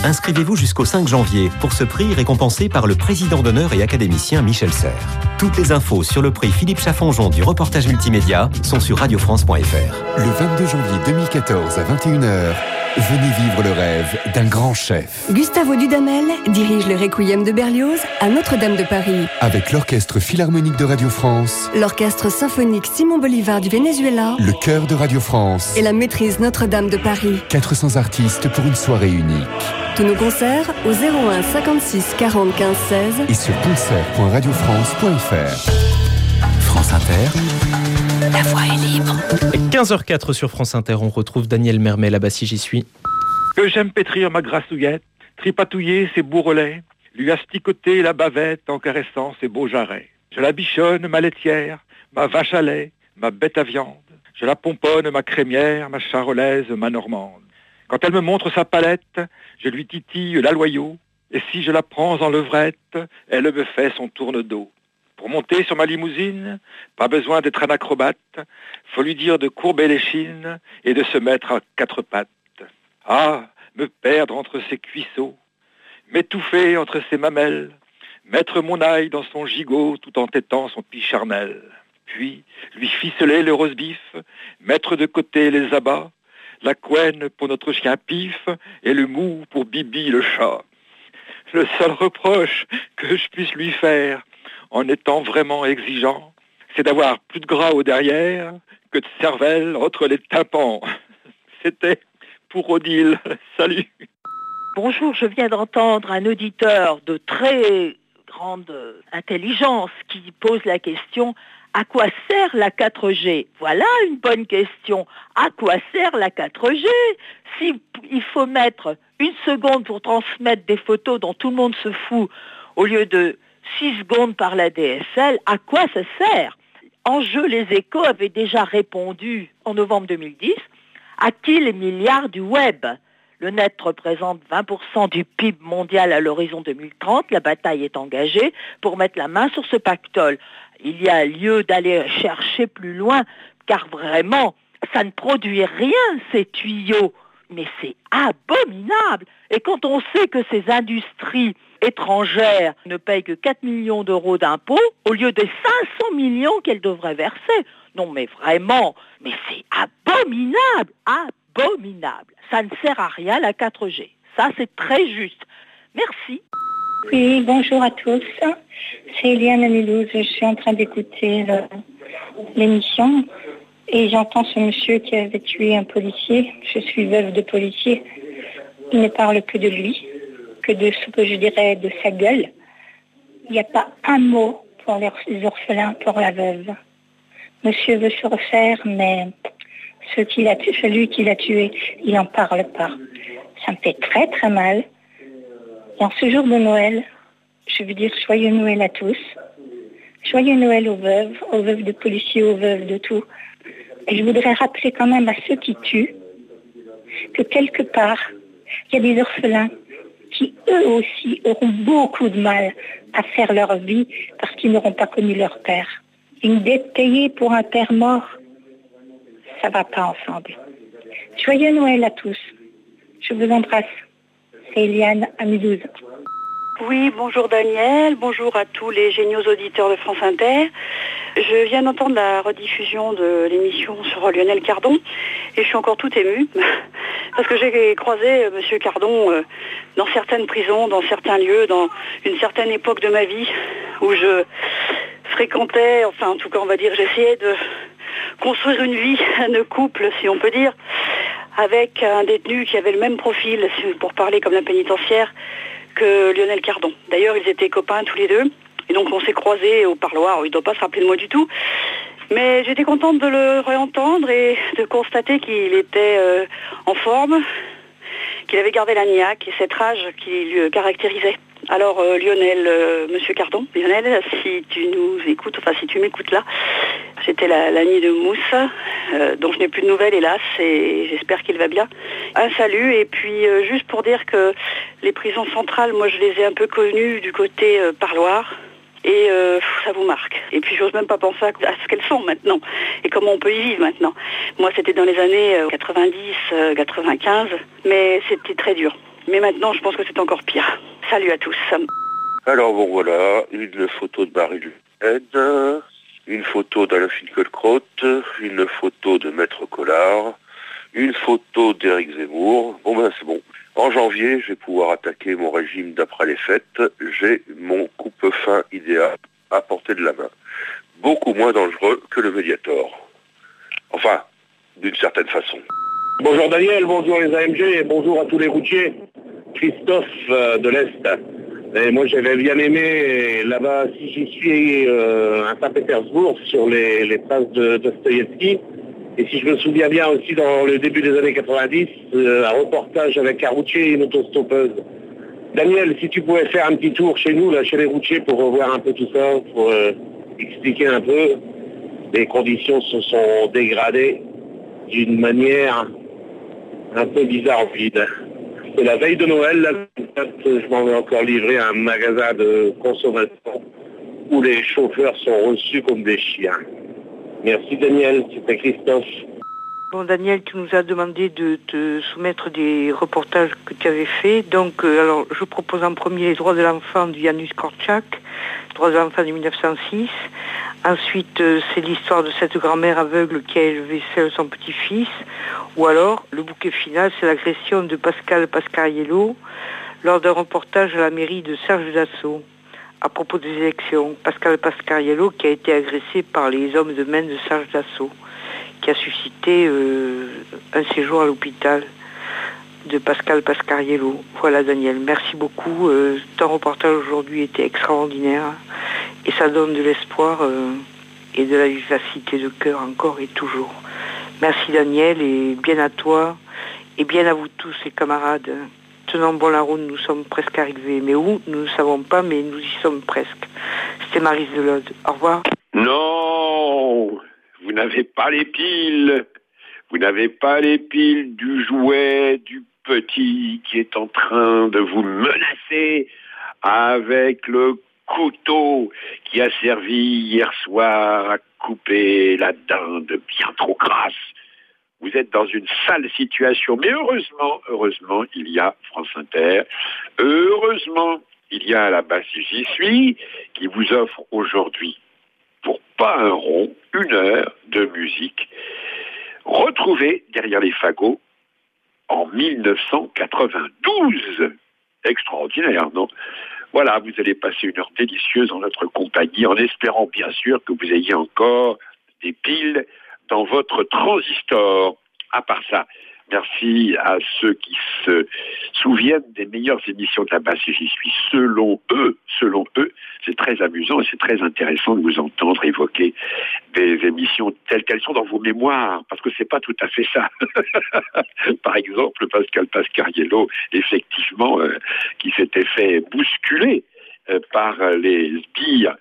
Inscrivez-vous jusqu'au 5 janvier pour ce prix récompensé par le président d'honneur et académicien Michel Serres. Toutes les infos sur le prix Philippe Chaffanjon du reportage multimédia sont sur radiofrance.fr. Le 22 janvier 2014 à 21h, venez vivre le rêve d'un grand chef. Gustavo Dudamel dirige le Requiem de Berlioz à Notre-Dame de Paris. Avec l'Orchestre Philharmonique de Radio France, l'Orchestre Symphonique Simon Bolivar du Venezuela, le Chœur de Radio France et la Maîtrise Notre-Dame de Paris. 400 artistes pour une soirée unique. Tous nos concerts au 01 56 40 15 16 et sur concert.radiofrance.fr. France Inter. La voix est libre. 15h04 sur France Inter, on retrouve Daniel Mermet là-bas si j'y suis. Que j'aime pétrir ma grassouillette, tripatouiller ses bourrelets, lui asticoter la bavette en caressant ses beaux jarrets. Je la bichonne, ma laitière, ma vache à lait, ma bête à viande. Je la pomponne, ma crémière, ma charolaise, ma normande. Quand elle me montre sa palette, je lui titille la loyau, et si je la prends en levrette, elle me fait son tourne-dos. Pour monter sur ma limousine, pas besoin d'être un acrobate, faut lui dire de courber les chines et de se mettre à quatre pattes. Ah, me perdre entre ses cuisseaux, m'étouffer entre ses mamelles, mettre mon ail dans son gigot tout en tétant son picharnel. Puis, lui ficeler le roast-beef, mettre de côté les abats, la couenne pour notre chien Pif et le mou pour Bibi le chat. Le seul reproche que je puisse lui faire, en étant vraiment exigeant, c'est d'avoir plus de gras au derrière que de cervelle entre les tympans. C'était pour Odile. Salut. Bonjour, je viens d'entendre un auditeur de très grande intelligence qui pose la question: à quoi sert la 4G ? Voilà une bonne question. À quoi sert la 4G ? Si il faut mettre une seconde pour transmettre des photos dont tout le monde se fout, au lieu de 6 secondes par la DSL, à quoi ça sert ? Enjeu, les Échos avaient déjà répondu en novembre 2010. À qui les milliards du web ? Le net représente 20% du PIB mondial à l'horizon 2030. La bataille est engagée pour mettre la main sur ce pactole. Il y a lieu d'aller chercher plus loin, car vraiment, ça ne produit rien, ces tuyaux. Mais c'est abominable. Et quand on sait que ces industries étrangères ne payent que 4 millions d'euros d'impôts, au lieu des 500 millions qu'elles devraient verser. Non mais vraiment, mais c'est abominable, abominable. Ça ne sert à rien la 4G. Ça c'est très juste. Merci. Oui, bonjour à tous. C'est Eliane Amilouz. Je suis en train d'écouter l'émission et j'entends ce monsieur qui avait tué un policier. Je suis veuve de policier. Il ne parle que de lui, que de ce que je dirais de sa gueule. Il n'y a pas un mot pour les orphelins, pour la veuve. Monsieur veut se refaire, mais celui qui l'a tué, il n'en parle pas. Ça me fait très très mal. Et en ce jour de Noël, je veux dire joyeux Noël à tous. Joyeux Noël aux veuves de policiers, aux veuves de tout. Et je voudrais rappeler quand même à ceux qui tuent que quelque part, il y a des orphelins qui eux aussi auront beaucoup de mal à faire leur vie parce qu'ils n'auront pas connu leur père. Une dette payée pour un père mort, ça ne va pas ensemble. Joyeux Noël à tous. Je vous embrasse. C'est Eliane à Mulhouse. Oui, bonjour Daniel, bonjour à tous les géniaux auditeurs de France Inter. Je viens d'entendre la rediffusion de l'émission sur Lionel Cardon et je suis encore toute émue parce que j'ai croisé Monsieur Cardon dans certaines prisons, dans certains lieux, dans une certaine époque de ma vie où je fréquentais, enfin en tout cas on va dire, j'essayais de construire une vie de couple, si on peut dire, avec un détenu qui avait le même profil, pour parler comme la pénitentiaire, que Lionel Cardon. D'ailleurs, ils étaient copains tous les deux, et donc on s'est croisés au parloir. Il ne doit pas se rappeler de moi du tout, mais j'étais contente de le réentendre et de constater qu'il était en forme, qu'il avait gardé la niaque et cette rage qui le caractérisait. Alors Lionel, Monsieur Cardon, Lionel, si tu nous écoutes, enfin si tu m'écoutes là, c'était la nuit de Mousse, dont je n'ai plus de nouvelles hélas, et j'espère qu'il va bien. Un salut, et puis juste pour dire que les prisons centrales, moi je les ai un peu connues du côté parloir, et ça vous marque. Et puis j'ose même pas penser à ce qu'elles sont maintenant, et comment on peut y vivre maintenant. Moi c'était dans les années 90, 95, mais c'était très dur. Mais maintenant, je pense que c'est encore pire. Salut à tous. Alors bon voilà, une photo de Marie Le Pen, une photo d'Alain Finkielkraut, une photo de Maître Collard, une photo d'Éric Zemmour. Bon ben c'est bon. En janvier, je vais pouvoir attaquer mon régime d'après les fêtes. J'ai mon coupe-faim idéal à portée de la main. Beaucoup moins dangereux que le Mediator. Enfin, d'une certaine façon. Bonjour Daniel, bonjour les AMG, et bonjour à tous les routiers. Christophe de l'Est. Et moi j'avais bien aimé là-bas, si j'y suis à Saint-Pétersbourg, sur les traces de Dostoïevski. Et si je me souviens bien aussi dans le début des années 90, un reportage avec un routier et une autostoppeuse. Daniel, si tu pouvais faire un petit tour chez nous, là, chez les routiers, pour revoir un peu tout ça, pour expliquer un peu, les conditions se sont dégradées d'une manière un peu bizarre, vide. C'est la veille de Noël, là, je m'en vais encore livrer à un magasin de consommation où les chauffeurs sont reçus comme des chiens. Merci Daniel, c'était Christophe. Bon Daniel, tu nous as demandé de te soumettre des reportages que tu avais faits. Donc alors je propose en premier les droits de l'enfant de Janusz Korczak, droits de l'enfant de 1906. Ensuite c'est l'histoire de cette grand-mère aveugle qui a élevé seul son petit-fils. Ou alors le bouquet final, c'est l'agression de Pascal Pascariello lors d'un reportage à la mairie de Serge Dassault. À propos des élections, Pascal Pascariello qui a été agressé par les hommes de main de Serge Dassault, qui a suscité un séjour à l'hôpital de Pascal Pascariello. Voilà Daniel, merci beaucoup. Ton reportage aujourd'hui était extraordinaire et ça donne de l'espoir et de la vivacité de cœur encore et toujours. Merci Daniel et bien à toi et bien à vous tous les camarades. Tenons bon la route, nous sommes presque arrivés. Mais où? Nous ne savons pas, mais nous y sommes presque. C'était Maryse Delode. Au revoir. Non, vous n'avez pas les piles. Vous n'avez pas les piles du jouet du petit qui est en train de vous menacer avec le couteau qui a servi hier soir à couper la dinde bien trop grasse. Vous êtes dans une sale situation, mais heureusement, il y a France Inter. Heureusement, il y a là-bas si j'y suis, qui vous offre aujourd'hui, pour pas un rond, 1 heure de musique, retrouvée derrière les fagots en 1992. Extraordinaire, non? Voilà, vous allez passer 1 heure délicieuse en notre compagnie, en espérant bien sûr que vous ayez encore des piles dans votre transistor. À part ça, merci à ceux qui se souviennent des meilleures émissions de la base si j'y suis. Selon eux, c'est très amusant et c'est très intéressant de vous entendre évoquer des émissions telles qu'elles sont dans vos mémoires, parce que c'est pas tout à fait ça. Par exemple, Pascal Pascariello, effectivement, qui s'était fait bousculer par les sbires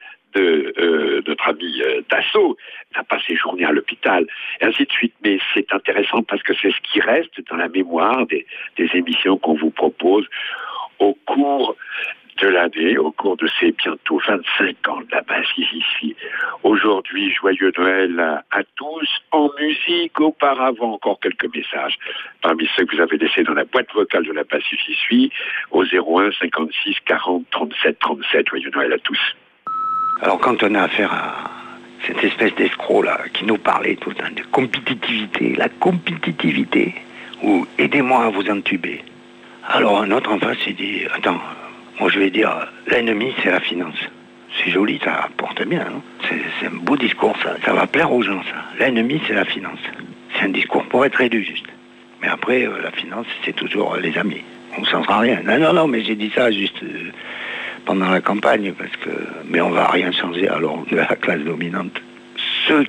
de notre ami Dassault, n'a pas séjourné à l'hôpital, et ainsi de suite. Mais c'est intéressant parce que c'est ce qui reste dans la mémoire des émissions qu'on vous propose au cours de l'année, au cours de ces bientôt 25 ans de la base ici. Aujourd'hui, joyeux Noël à tous. En musique, auparavant, encore quelques messages parmi ceux que vous avez laissés dans la boîte vocale de la base ici au 01 56 40 37 37. Joyeux Noël à tous. Alors quand on a affaire à cette espèce d'escroc là qui nous parlait tout le temps de compétitivité, la compétitivité, ou aidez-moi à vous entuber. Alors un autre en face s'est dit, attends, moi je vais dire, l'ennemi c'est la finance. C'est joli, ça porte bien, non? C'est un beau discours, ça va plaire aux gens ça. L'ennemi c'est la finance. C'est un discours pour être élu juste. Mais après, la finance c'est toujours les amis. On ne changera rien. Non, mais j'ai dit ça juste... pendant la campagne, mais on va rien changer alors de la classe dominante. Ceux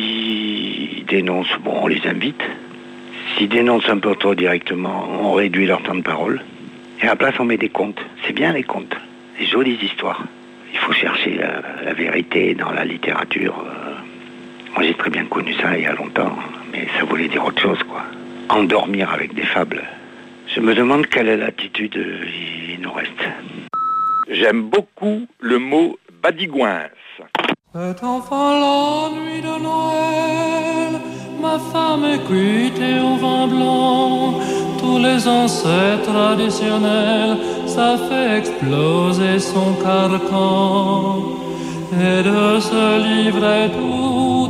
qui dénoncent, bon, on les invite. S'ils dénoncent un peu trop directement, on réduit leur temps de parole. Et à la place, on met des contes. C'est bien les contes, des jolies histoires. Il faut chercher la vérité dans la littérature. Moi, j'ai très bien connu ça il y a longtemps, mais ça voulait dire autre chose, quoi. Endormir avec des fables. Je me demande quelle est l'attitude il nous reste. J'aime beaucoup le mot badigouince. Cet enfant la nuit de Noël, ma femme est cuite au vin blanc, tous les ancêtres traditionnels, ça fait exploser son carcan. Et de se livrer tout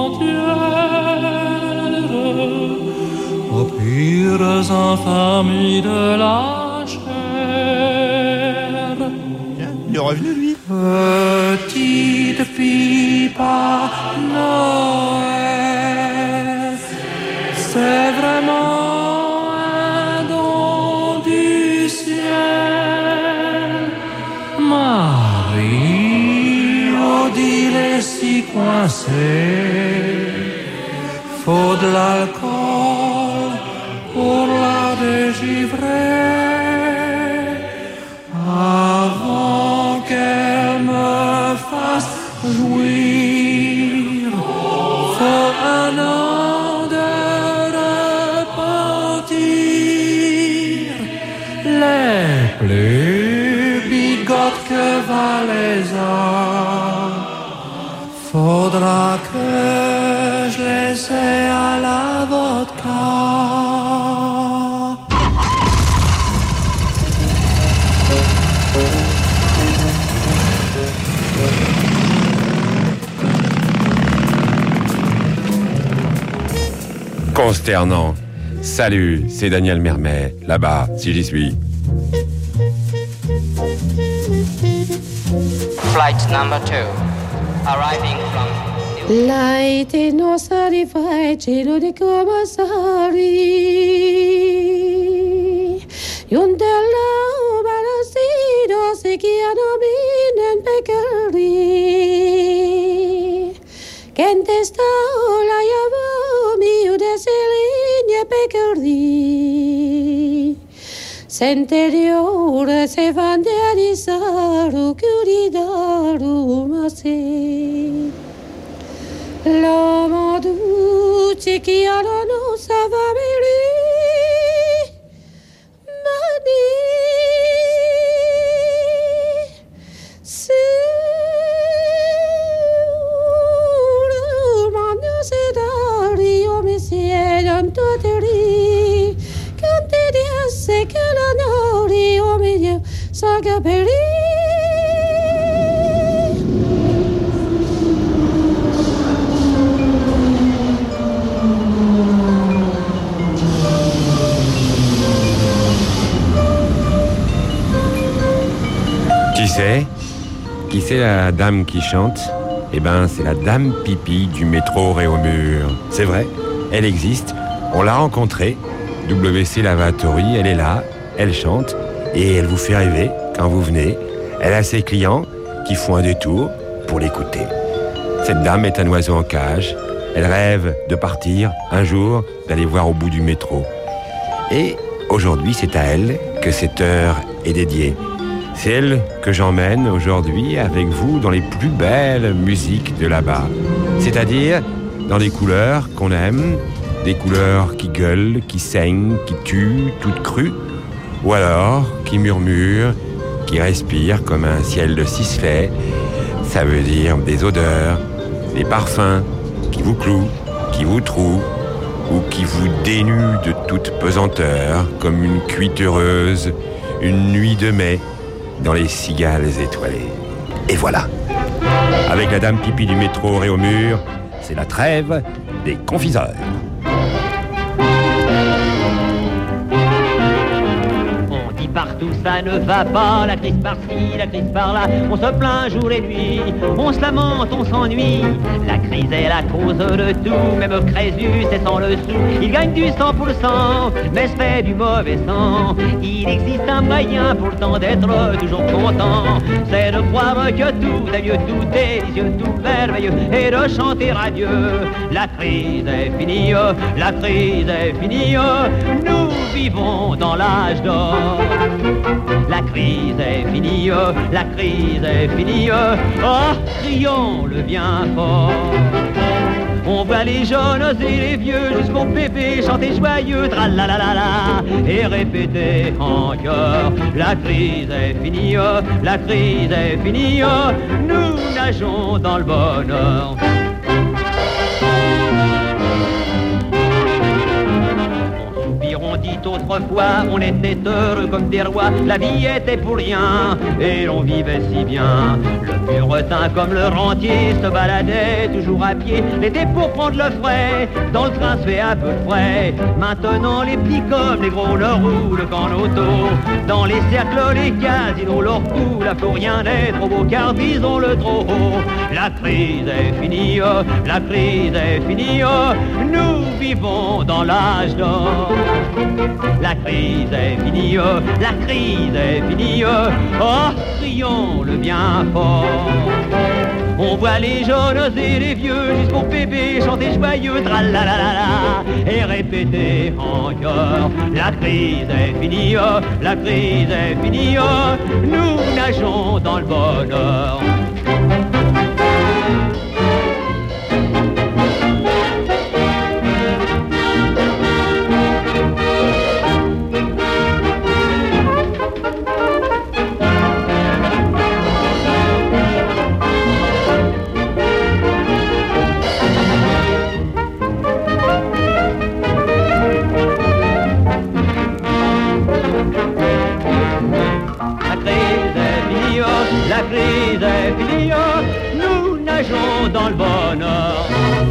entière aux pires infamies de la chair. Il est revenu, lui. Petite pipa Noël, c'est vraiment un don du ciel. Marie, Odile est si coincée, faut de l'alcool pour la dégivrer. Avant qu'elle me fasse jouir, faut un an de repentir. Les plus bigotes que Valaisan, faudra que je les ai à la vodka. Consternant. Salut, c'est Daniel Mermet, là-bas, si j'y suis. Flight number 2, arriving from... Laite nostra di fai cielo di commissari Yundella barasido se chiano minen pecari Kente sta la yavo mi udeseligne pecari Senteriore se vande a risaru curidaru masi L'uomo duce che non sa bere mani se umano se dari io mi siedo in tutteri cante di esse che la nori io mi sa capire Qui c'est la dame qui chante? Eh ben, c'est la dame pipi du métro Réaumur. C'est vrai, elle existe, on l'a rencontrée. WC Lavatory, elle est là, elle chante et elle vous fait rêver quand vous venez. Elle a ses clients qui font un détour pour l'écouter. Cette dame est un oiseau en cage. Elle rêve de partir un jour, d'aller voir au bout du métro. Et aujourd'hui, c'est à elle que cette heure est dédiée. C'est elle que j'emmène aujourd'hui avec vous dans les plus belles musiques de là-bas. C'est-à-dire dans des couleurs qu'on aime, des couleurs qui gueulent, qui saignent, qui tuent, toutes crues, ou alors qui murmurent, qui respirent comme un ciel de Sisley. Ça veut dire des odeurs, des parfums qui vous clouent, qui vous trouent, ou qui vous dénudent de toute pesanteur, comme une cuite heureuse, une nuit de mai, dans les cigales étoilées. Et voilà. Avec la dame pipi du métro Réaumur, c'est la trêve des confiseurs. Partout ça ne va pas, la crise par-ci, la crise par-là. On se plaint jour et nuit, on se lamente, on s'ennuie. La crise est la cause de tout, même Crésus est sans le sou. Il gagne du 100%, mais se fait du mauvais sang. Il existe un moyen pourtant d'être toujours content, c'est de croire que tout est mieux, tout délicieux, tout merveilleux, et de chanter à Dieu. La crise est finie, la crise est finie, nous vivons dans l'âge d'or. La crise est finie, la crise est finie, oh, crions-le bien fort. On voit les jeunes et les vieux jusqu'au bébé chanter joyeux, tralalalala, et répéter en chœur. La crise est finie, la crise est finie, nous nageons dans le bonheur. On dit autrefois on était heureux comme des rois, la vie était pour rien et l'on vivait si bien. Le puretin comme le rentier se baladait toujours à pied, l'été pour prendre le frais, dans le train se fait un peu de frais. Maintenant les petits comme les gros leur roulent qu'en auto, dans les cercles les casinos leur coulent, pour rien n'est trop beau car disons-le trop haut. La crise est finie, la crise est finie, nous vivons dans l'âge d'or. La crise est finie, la crise est finie, oh, crions le bien fort. On voit les jeunes et les vieux jusqu'au bébé chanter joyeux, tralalala, et répéter en chœur. La crise est finie, la crise est finie, nous nageons dans le bonheur. La crise est finie, nous nageons dans le bonheur.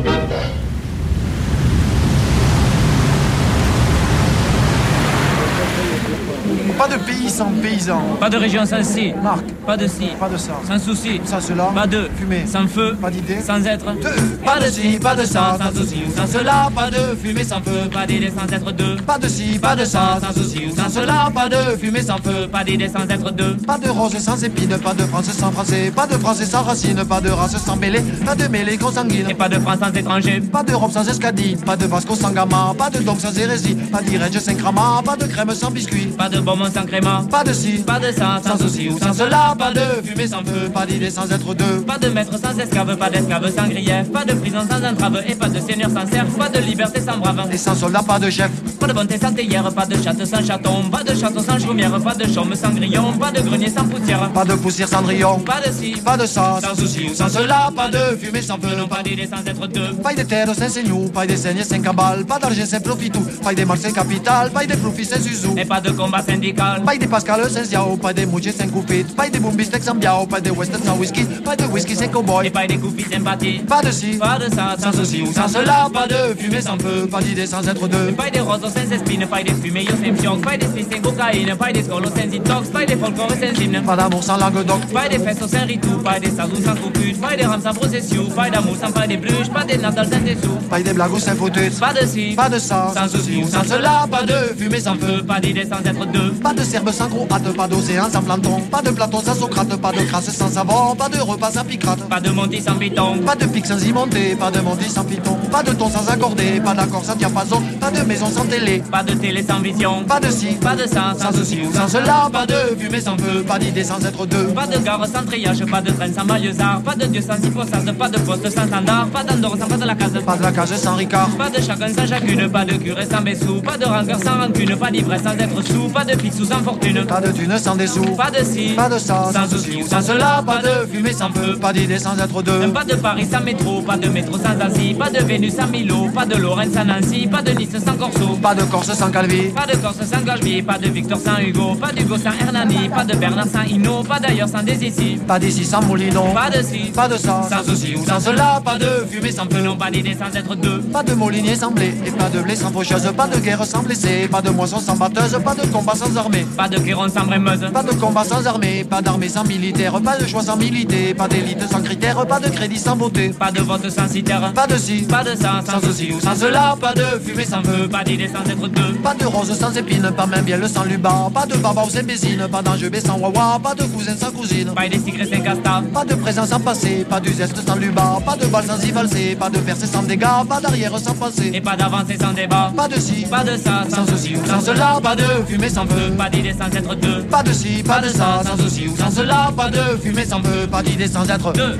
Pas de pays sans paysans. Pas de région sans ci. Marc. Pas de ci. Pas de ça. Sans souci. Sans cela. Pas de fumée. Sans feu. Pas d'idée. Sans être. Pas de ci, pas de ça. Sans souci ou sans cela. Pas de fumée sans feu. Pas d'idée sans être deux. Pas de ci, pas de ça. Sans souci ou sans cela. Pas de fumée sans feu. Pas d'idée sans être deux. Pas de rose sans épines. Pas de France sans français. Pas de français sans racines. Pas de race sans mêlée. Pas de mêlée consanguine. Et pas de France sans étranger. Pas d'Europe sans escadie. Pas de Vasco sans gamma. Pas de dôme sans hérésie. Pas d'Irège sans crama. Pas de crème sans biscuit. Pas de bonbons sans créma. Pas de ci, pas de ça, sans souci ou sans cela. Pas de fumée sans feu. Pas d'idée sans être deux. Pas de maître sans esclave. Pas d'esclave sans grief. Pas de prison sans entrave. Et pas de seigneur sans serf. Pas de liberté sans brave. Et sans soldat, pas de chef. Pas de bonté sans théière. Pas de chatte sans chaton. Pas de château sans chaumière. Pas de chaume sans grillon. Pas de grenier sans poussière. Pas de poussière sans rayon. Pas de ci, pas de ça, sans souci ou sans cela. Pas de fumée sans feu. Pas d'idée sans être deux. Pas de terre sans seignou. Pas de saignée sans cabale. Pas d'argent sans profitou. Pas de marché capital. Pas de profit sans usou. Et pas de combat syndical. Pas de Pascal sans ziao. Pas de mouché sans coupit. Pas de boombisteck sans biao. Pas de western sans whisky. Pas de whisky sans cowboy. Et pas des coups sympathie. Pas de ci, pas de ça, sans souci ou sans cela. Pas de fumée sans feu. Pas d'idée sans être deux. Pas des roses sans espines. Pas des fumées sans fion. Pas des slis sans cocaïne. Pas des scolos sans detox. Pas des folklore sans hymne. Pas d'amour sans langue d'oc. Pas des fesses sans ritou. Pas des sazous sans scrupule. Pas des rames sans procession. Pas d'amour sans pas des bluches. Pas des natals sans dessous. Pas des blagues sans foutues. Pas de ci, pas de ça, sans souci ou sans cela. Pas de fumée sans feu. Pas d'idée sans être deux. Pas de serbe sans croate. Pas d'océan sans planton. Pas de Platon sans Socrate. Pas de crasse sans savon. Pas de repas sans picrate. Pas de monty sans piton. Pas de pic sans imonté. Pas de monty sans piton. Pas de ton sans accordé. Pas d'accord sans diapason. Pas de maison sans télé. Pas de télé sans vision. Pas de ci, pas de ça, sans souci ou sans cela. Pas de fumée sans feu. Pas d'idée sans être deux. Pas de gare sans triage. Pas de train sans maillezard. Pas de dieu sans hypothèse. Pas de poste sans standard. Pas d'Andorre sans pas de la case. Pas de la cage sans Ricard. Pas de chacun sans chacune. Pas de curé sans Bessou. Pas de rancœur sans rancune. Pas d'ivresse sans être sous. Pas de fixe ou sans fortune. Pas de thune sans dessous. Pas de ci, pas de ça, sans souci ou sans cela. Pas de fumée sans feu. Pas d'idée sans être deux. Pas de Paris sans métro. Pas de métro sans Annecy. Pas de Vénus sans Milo. Pas de Lorraine sans Nancy. Pas de Nice sans Corso. Pas de Corse sans Calvi. Pas de Corse sans Gaucheby. Pas de Victor sans Hugo. Pas d'Hugo sans Hernani. Pas de Bernard sans Hino. Pas d'ailleurs sans des ici. Pas d'ici sans Moulinon. Pas de ci, pas de ça, sans souci ou sans cela. Pas de fumée sans feu. Non, pas d'idée sans être deux. Pas de molinier sans blé. Et pas de blé sans faucheuse. Pas de guerre sans blessé. Pas de moisson sans batteuse. Pas de combat sans armée. Pas de clairon sans brémeuse. Pas de combat sans armée. Pas d'armée sans militaire. Pas de choix sans militer. Pas d'élite sans critères. Pas de crédit sans beauté. Pas de vote sans citère. Pas de ci, pas de ça, sans souci ou sans cela. Pas de fumée sans feu. Pas d'idée sans être deux. Pas de rose sans épines. Pas même bielle sans luba. Pas de baba ou sans bésine. Pas d'enjeu sans wawa. Pas de cousin sans cousine. Pas des cigarettes sans casta. Pas de présent sans passé. Pas du zeste sans luba. Pas de balle sans y valser. Pas de percée sans dégâts. Pas d'arrière sans passé. Et pas d'avancée sans débat. Pas de ci, pas de ça, sans souci ou sans cela. Pas de fumée sans feu. Pas d'idée sans être deux. Pas de ci, pas de ça, sans souci ou sans cela. Pas de fumée sans feu. Pas d'idée sans être deux.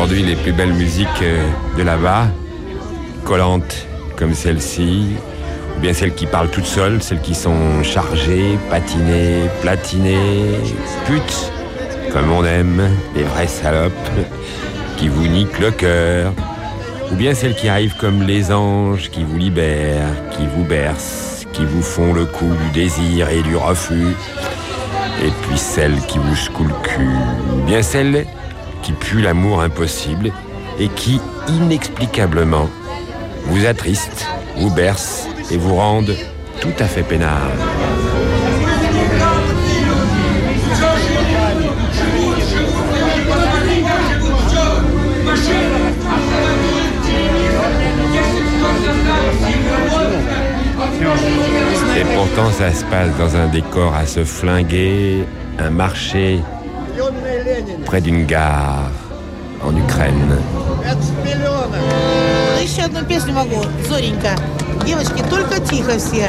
aujourd'hui les plus belles musiques de là-bas, collantes comme celle-ci, ou bien celles qui parlent toutes seules, celles qui sont chargées, patinées, platinées, putes, comme on aime, les vraies salopes, qui vous niquent le cœur, ou bien celles qui arrivent comme les anges, qui vous libèrent, qui vous bercent, qui vous font le coup du désir et du refus, et puis celles qui vous secouent le cul, ou bien celles qui puent l'amour impossible et qui, inexplicablement, vous attristent, vous bercent et vous rendent tout à fait peinard. Et pourtant ça se passe dans un décor à se flinguer, un marché près d'une gare en Ukraine. Еще одну песню могу, Зоренька. Девочки, только тихо все.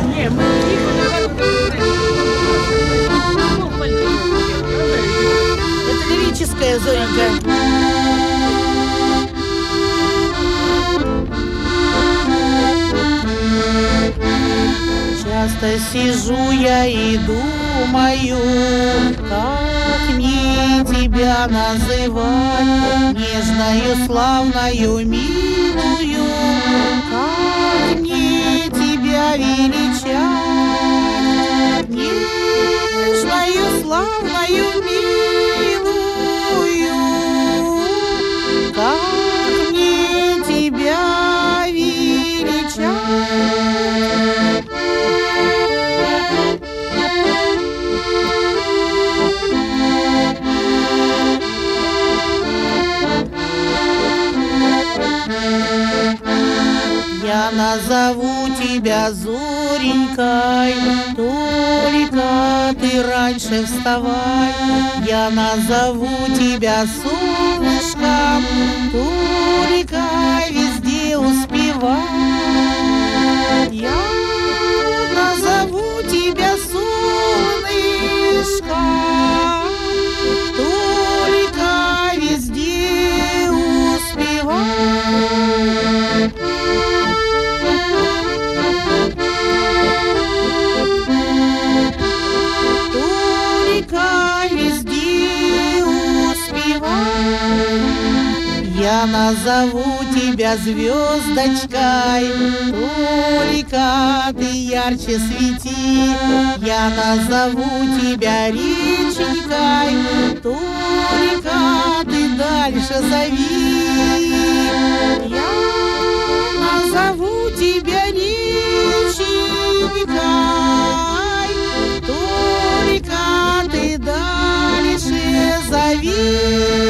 Это лирическая, Зоренька. Часто сижу я и думаю, как мне тебя называть, нежною, славною, милую, как мне тебя величать, нежною, славною, милую, как мне тебя величать. Я назову тебя Зоренькой, только ты раньше вставай. Я назову тебя солнышком, только везде успевай. Я назову тебя солнышком, только везде успевай. Я назову тебя звездочкой, только ты ярче свети. Я назову тебя реченькой, только ты дальше зови. Я назову тебя реченькой, только ты дальше зови.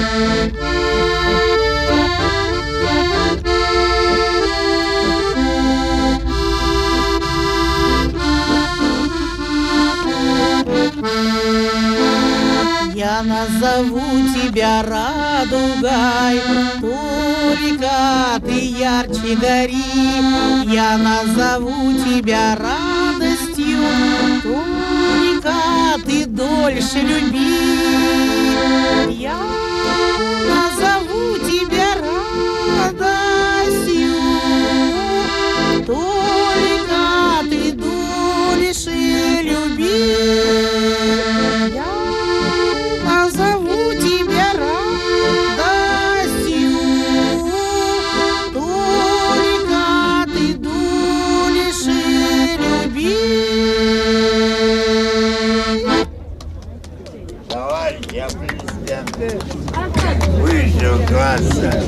Я назову тебя радугой, только ты ярче гори. Я назову тебя радостью, только ты дольше люби. Я назову тебя радостью, только ты дольше люби. Назову тебя радостью, только ты дольше люби. Товарищи президенты высшего класса.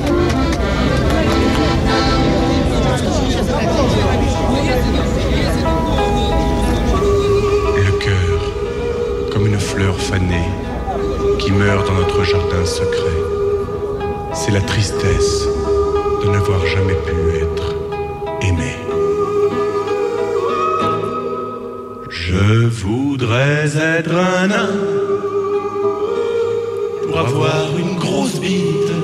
Le cœur, comme une fleur fanée, qui meurt dans notre jardin secret. C'est la tristesse de n'avoir jamais pu être aimé. Je voudrais être un nain pour avoir une grosse bite.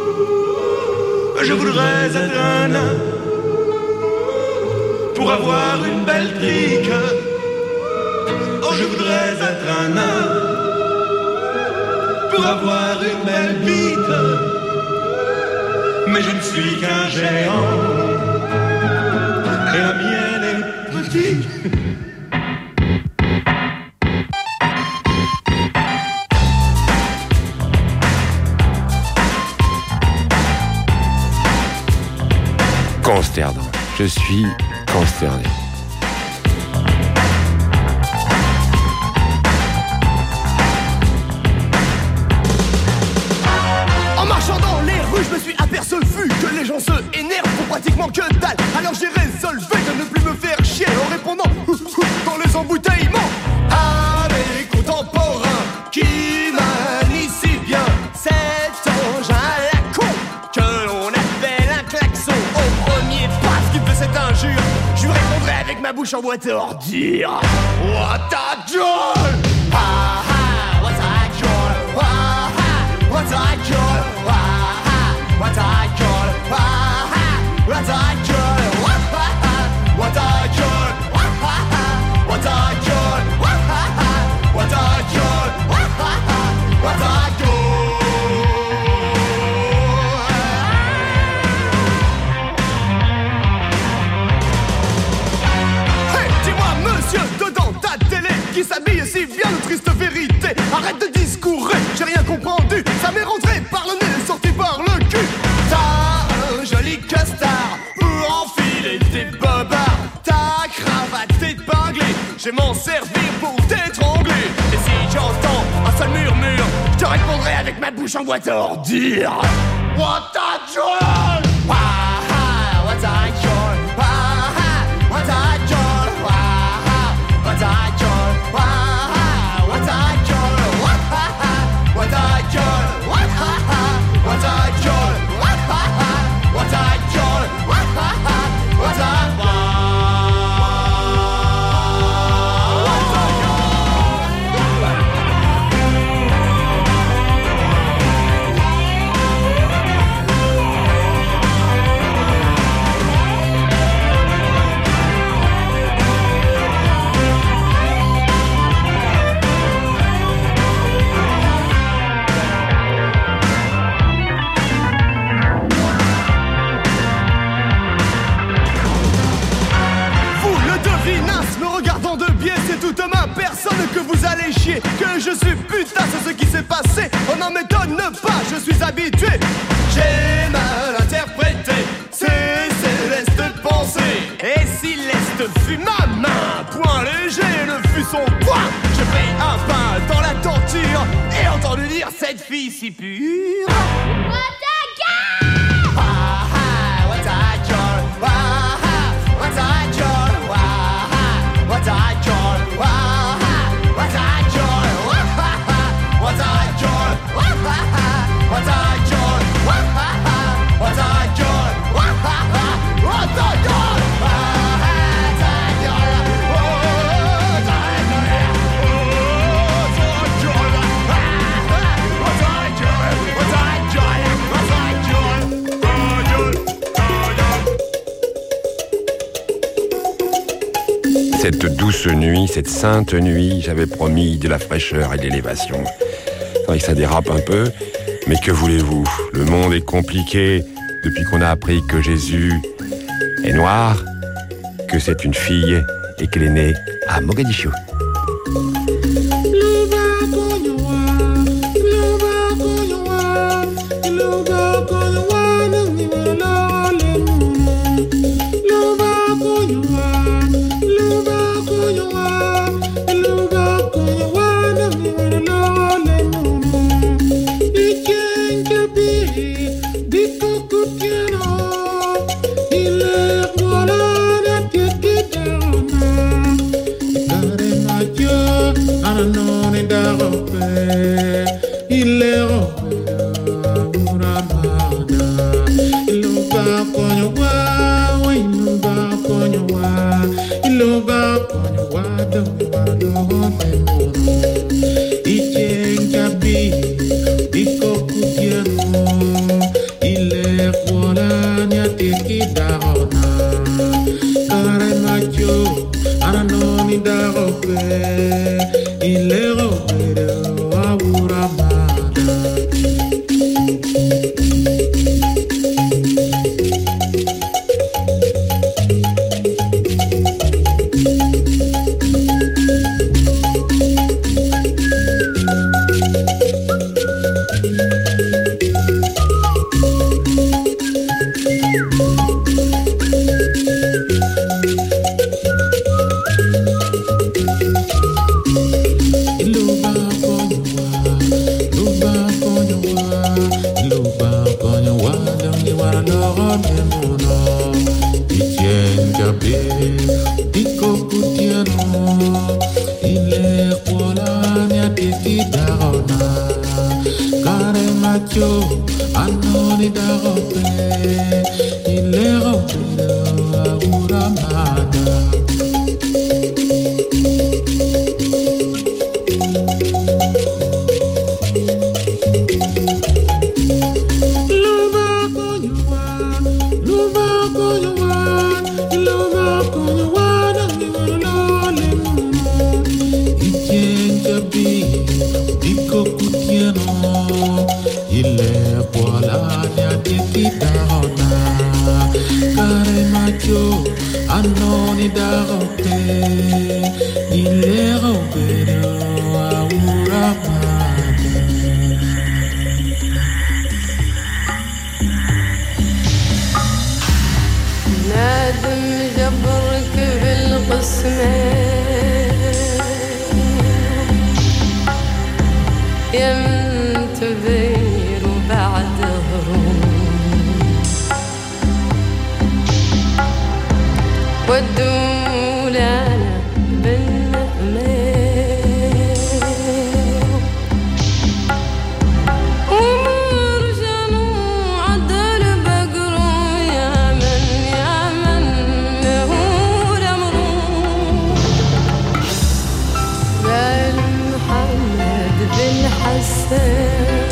Je voudrais être un nain pour avoir une belle trique. Oh, je voudrais être un nain pour avoir une belle bite. mais je ne suis qu'un géant. Et la mienne est petite. Consternant. Je suis consterné. En marchant dans les rues, je me suis aperçu que les gens se énervent pour pratiquement que dalle. Alors j'ai résolu de ne plus me faire chier en répondant dans les embouteillements à mes contemporains qui manient si bien cet engin à la con que l'on appelle un klaxon. Au premier pas qui me fait cette injure, je lui répondrai avec ma bouche en boîte à ordures. What a joy! Ah ah, what a joy! Ah ah, what a joy! Ah ah, what a joy! Ah ah, what a joy! Ah ah, what a joy! Ah ah, what a joy! Ah ah, what a joy! Ah ah, what a joy! Dedans ta télé qui s'habille si bien de triste vérité. Arrête de discourir, j'ai rien comprendu. Ça m'est rentré par le nez, sorti par le cul. T'as un joli costard pour enfiler tes bobards. Ta cravate épinglée, j'ai m'en servir pour t'étrangler. Et si j'entends un seul murmure, je te répondrai avec ma bouche en boîte à ordures. What a joy! Ah ah, what a joy! Ah ah, what a joy! What a joy, what a joy, what a joy, what a joy, what a joy, what a toute ma personne que vous allez chier. Que je suis putain, c'est ce qui s'est passé. On n'en m'étonne pas, je suis habitué. J'ai mal interprété ces célestes pensées. Et si l'Est fut ma main, point léger ne fut son poing. J'ai pris un pain dans la torture et entendu dire cette fille si pure. What a gueule! Ah ah, what a joy! Ah ah, what a joy! Ah ah, what a joy! Cette douce nuit, cette sainte nuit, j'avais promis de la fraîcheur et de l'élévation. C'est vrai que ça dérape un peu, mais que voulez-vous? Le monde est compliqué depuis qu'on a appris que Jésus est noir, que c'est une fille et qu'elle est née à Mogadiscio. nemuno itiengabe dikokutiano ile kolanya tetidarona kare macho anoni darope ile rope uramada. Anoni darope, ile rope do auramada. نادم جبرك بالقسمة يمت بير بعد غروب ودوا لنا بالنعمة ومرجنوا عدل بقروا يا من له الأمر قال محمد بن حسن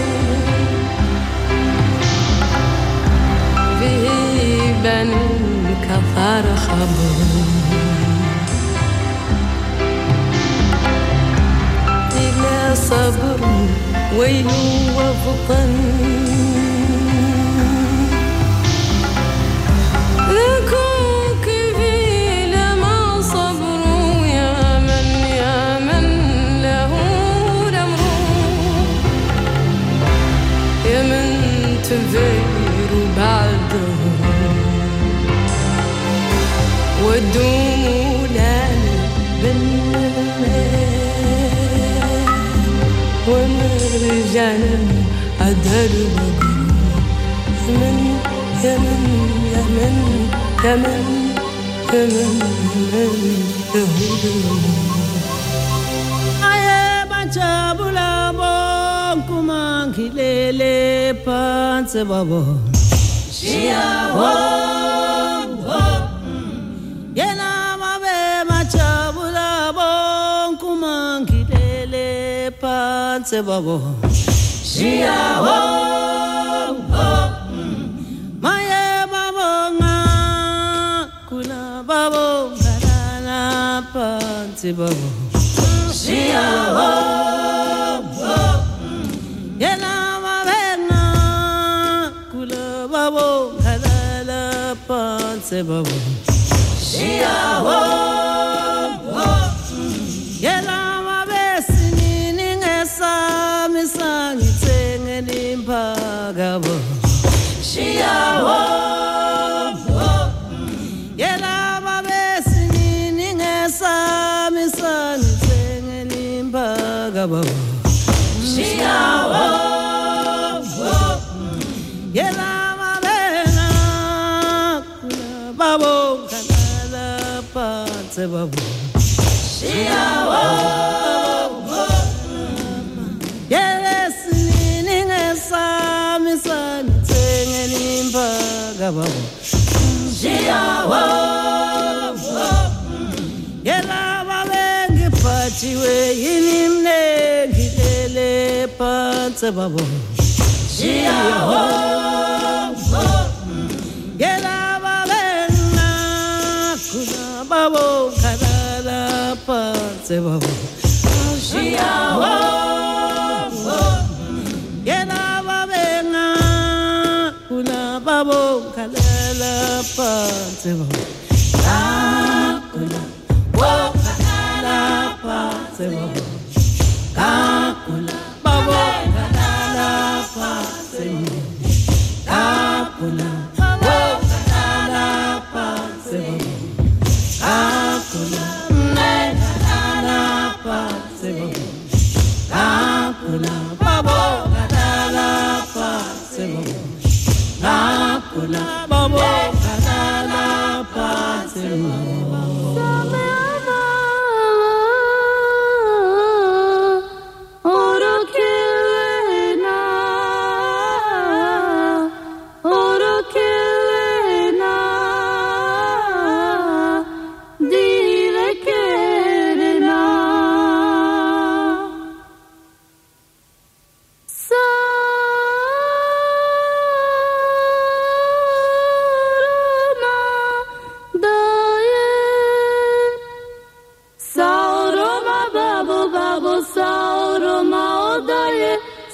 به بني كفر خبر إلى صبر ويوفقا لكوك في لما صبروا يا من له الأمر يا من تغير بعده ودوموا لنا بالنعمة ونرجعنا أدربكم من يمن يمن يمن يمن يمن Aye bachabula bon kumankilele panse babo Shia ho Yena mabe machabula bon kumankilele panse babo Shia ho Maye babo nga kula babo kanana panse babo Shia ho Yena mabe nga kula babo kanana panse babo Shia ho Yela mabesini ningesa misangi tsenge nimpagabo Shia ho Yela mabesini ningesa misangi tsenge nimpagabo Shia ho Yela mabena kula babo panse babo Shia wo Yes ningesa misani tsenge nimbaga babo Shia wo Yela babengi pachiwe inimne gidele panse babo Shia wo Yela babo kadala panse babo Shia wo Yena babena kula babo kadala panse babo Kula wo kadala panse babo Kula babo kadala panse babo Kula wo kadala panse babo Kakula, nekala panse babo. Kakula, babo, katala panse babo. Kakula.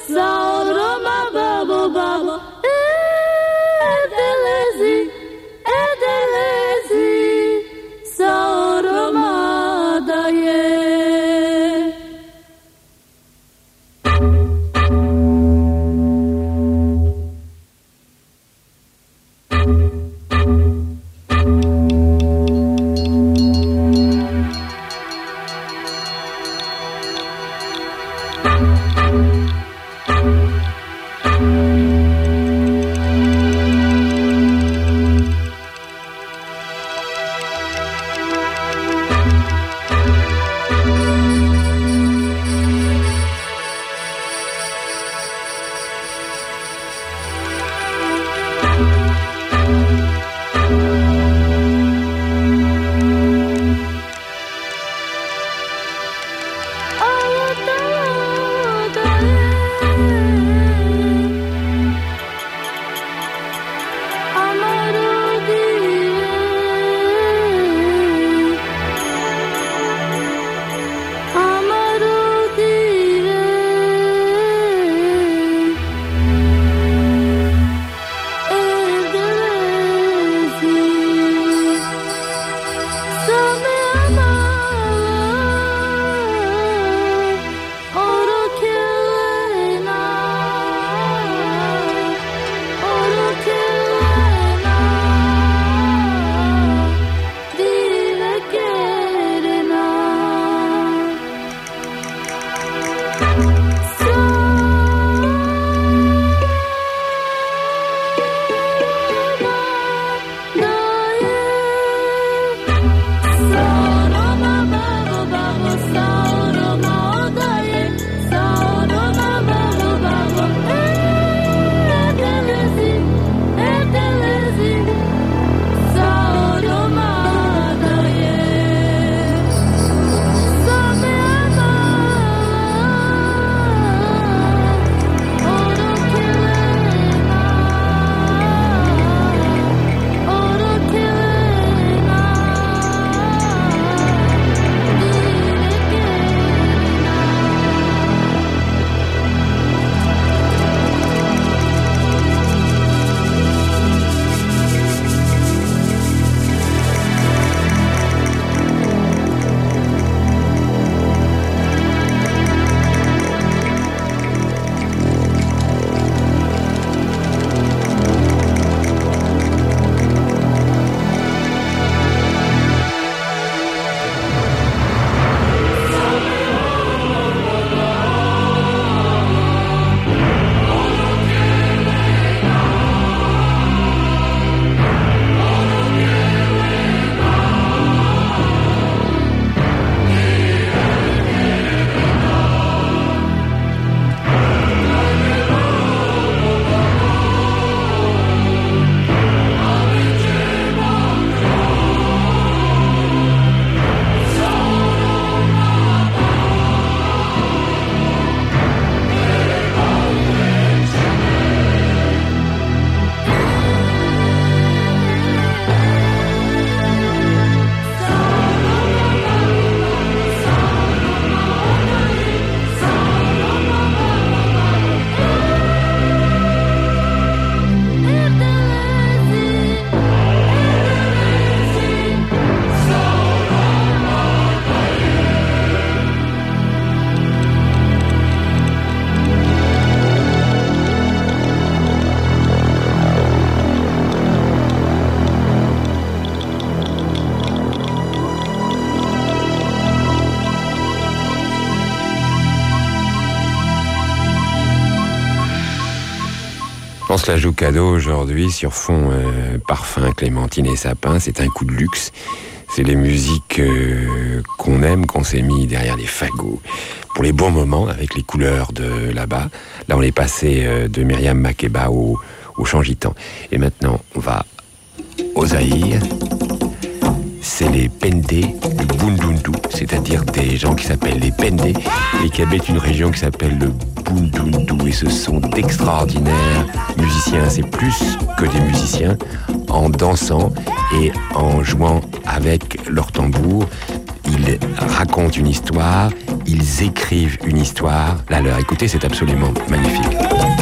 Sauroma babo babo, edelezi, edelezi, sauroma daye. On se la joue cadeau aujourd'hui sur fond parfum, clémentine et sapin. C'est un coup de luxe. C'est les musiques qu'on aime, qu'on s'est mis derrière les fagots pour les bons moments avec les couleurs de là-bas. Là, on est passé de Myriam Makeba au chant gitan. Et maintenant, on va au Zaïre. C'est les Pendé du Bundundu, c'est-à-dire des gens qui s'appellent les Pendé et qui habitent une région qui s'appelle le Bundundu. Et ce sont d'extraordinaires musiciens. C'est plus que des musiciens. En dansant et en jouant avec leur tambour, ils racontent une histoire, ils écrivent une histoire, la leur. Écoutez, c'est absolument magnifique.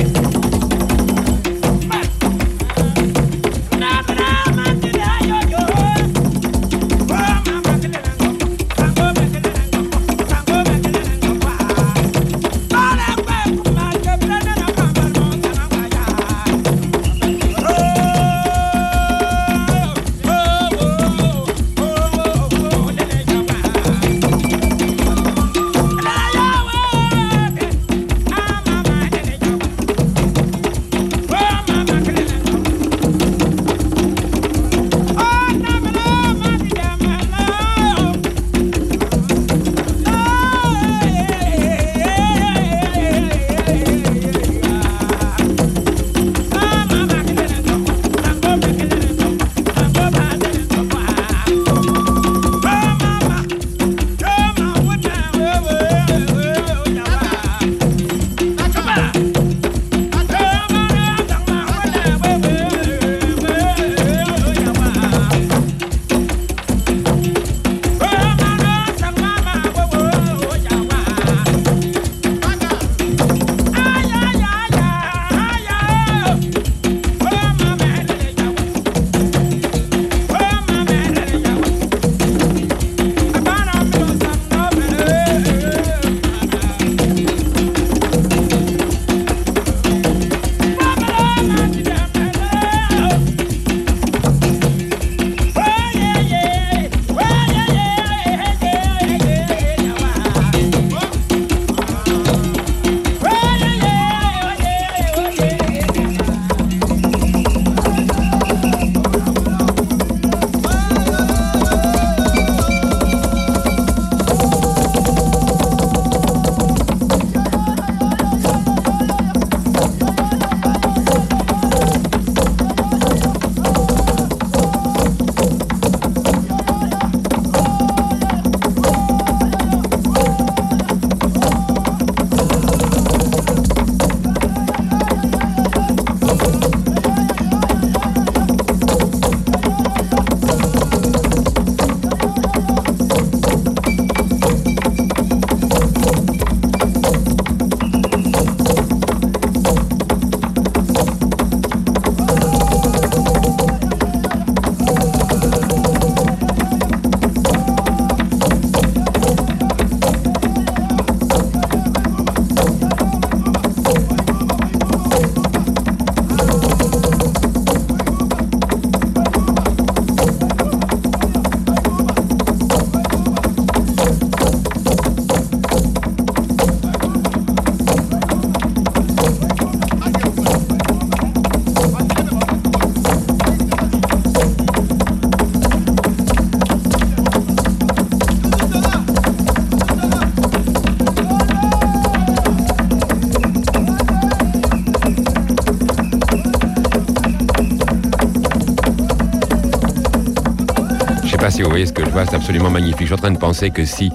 Si vous voyez ce que je vois, c'est absolument magnifique. Je suis en train de penser que si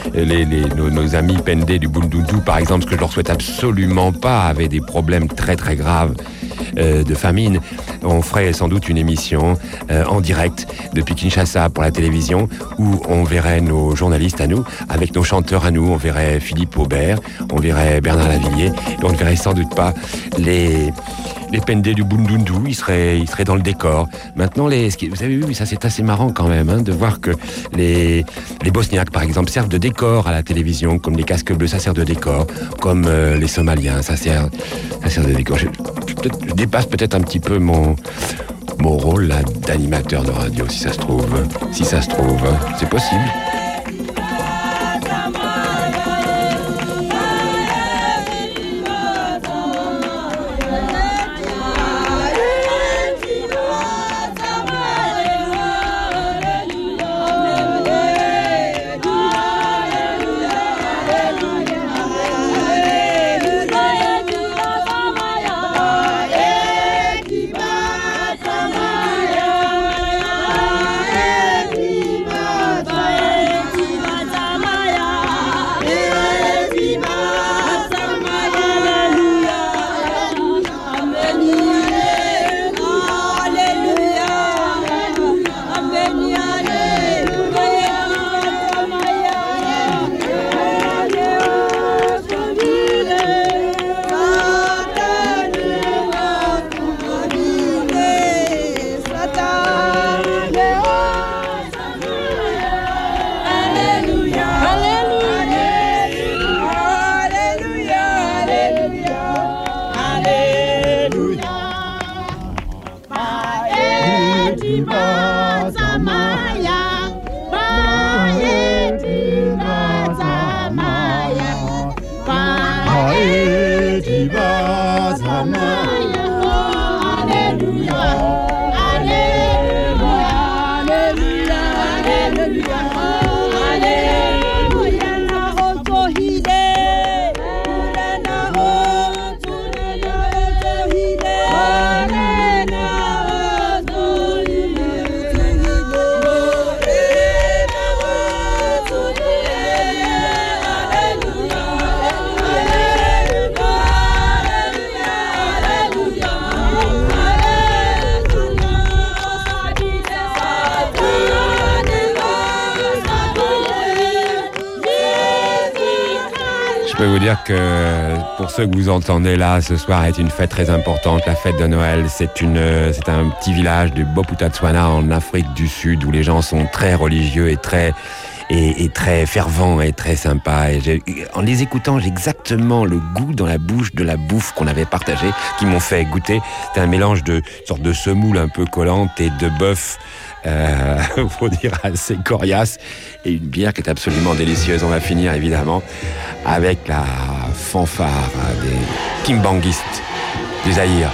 nos amis Pendé du Bundudu, par exemple, ce que je leur souhaite absolument pas, avaient des problèmes très très graves de famine, on ferait sans doute une émission en direct depuis Kinshasa pour la télévision où on verrait nos journalistes à nous, avec nos chanteurs à nous, on verrait Philippe Aubert, on verrait Bernard Lavillier, et on ne verrait sans doute pas les Pendé du Bundudu, ils seraient dans le décor. Maintenant, vous avez vu, ça c'est assez marrant quand même, de voir que les Bosniaques, par exemple, servent de décor à la télévision, comme les casques bleus, ça sert de décor, comme les Somaliens, ça sert de décor. Je dépasse peut-être un petit peu mon rôle là d'animateur de radio, si ça se trouve. C'est possible. Bye. Je peux vous dire que pour ceux que vous entendez là, ce soir est une fête très importante, la fête de Noël. C'est un petit village du Bophuthatswana en Afrique du Sud où les gens sont très religieux et très fervents et très sympas. Et en les écoutant, j'ai exactement le goût dans la bouche de la bouffe qu'on avait partagée, qui m'ont fait goûter. C'était un mélange de sorte de semoule un peu collante et de bœuf. Faut dire assez coriace, et une bière qui est absolument délicieuse. On va finir évidemment avec la fanfare des kimbanguistes du Zaïre.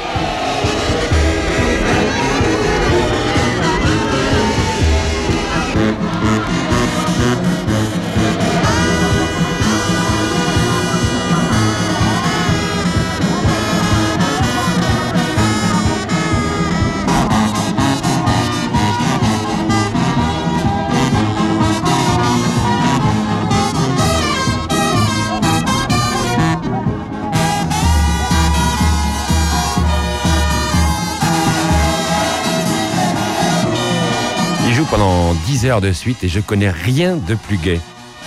Pendant 10 heures de suite et je connais rien de plus gai.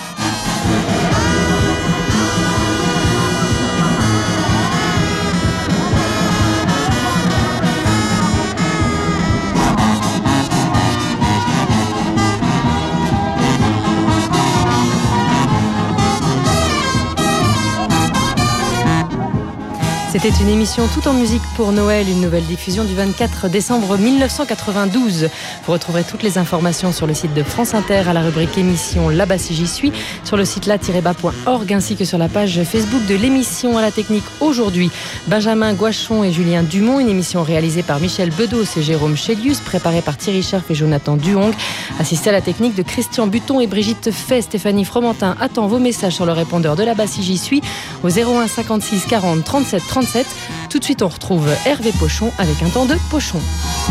C'était une émission tout en musique pour Noël, une nouvelle diffusion du 24 décembre 1992. Vous retrouverez toutes les informations sur le site de France Inter à la rubrique émission Là-bas si j'y suis, sur le site la-bas.org ainsi que sur la page Facebook de l'émission. À la technique aujourd'hui, Benjamin Gouachon et Julien Dumont, une émission réalisée par Michel Bedos et Jérôme Chélius, préparée par Thierry Scherf et Jonathan Duhong, assisté à la technique de Christian Buton et Brigitte Fay. Stéphanie Fromentin attend vos messages sur le répondeur de Là-bas si j'y suis au 01 56 40 37 37. Tout de suite, on retrouve Hervé Pochon avec un temps de Pochon.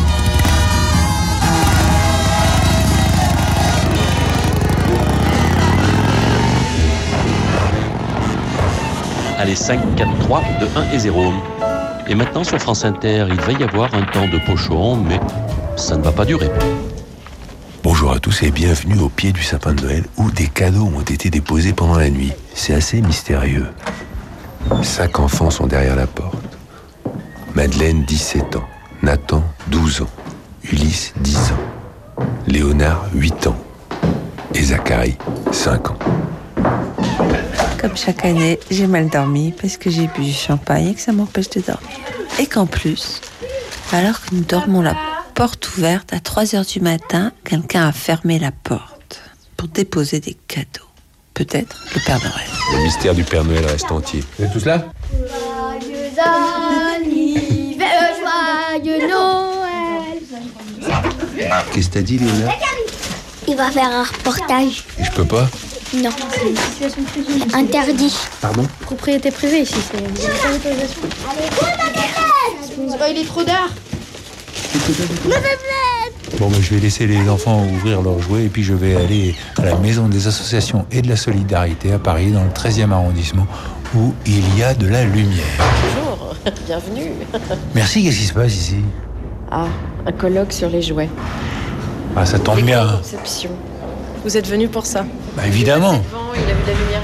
Allez, 5, 4, 3, 2, 1 et 0. Et maintenant, sur France Inter, il va y avoir un temps de Pochon, mais ça ne va pas durer. Bonjour à tous et bienvenue au pied du sapin de Noël où des cadeaux ont été déposés pendant la nuit. C'est assez mystérieux. 5 enfants sont derrière la porte. Madeleine, 17 ans. Nathan, 12 ans. Ulysse, 10 ans. Léonard, 8 ans. Et Zachary, 5 ans. Comme chaque année, j'ai mal dormi parce que j'ai bu du champagne et que ça m'empêche de dormir. Et qu'en plus, alors que nous dormons la porte ouverte à 3h du matin, quelqu'un a fermé la porte pour déposer des cadeaux. Peut-être le Père Noël. Le mystère du Père Noël reste entier. Vous êtes tous là ? Joyeux Noël. Qu'est-ce que t'as dit, Léonard ? Il va faire un reportage. Et je peux pas ? Non. Interdit. Pardon ? Propriété privée ici, c'est une autorisation. Il est trop tard. Bon, je vais laisser les enfants ouvrir leurs jouets et puis je vais aller à la Maison des Associations et de la Solidarité à Paris, dans le 13e arrondissement, où il y a de la lumière. Bonjour, bienvenue. Merci, qu'est-ce qui se passe ici ? Ah, un colloque sur les jouets. Ah, ça tombe bien. Conception. Vous êtes venu pour ça ? Bah évidemment. Il a vu de la lumière.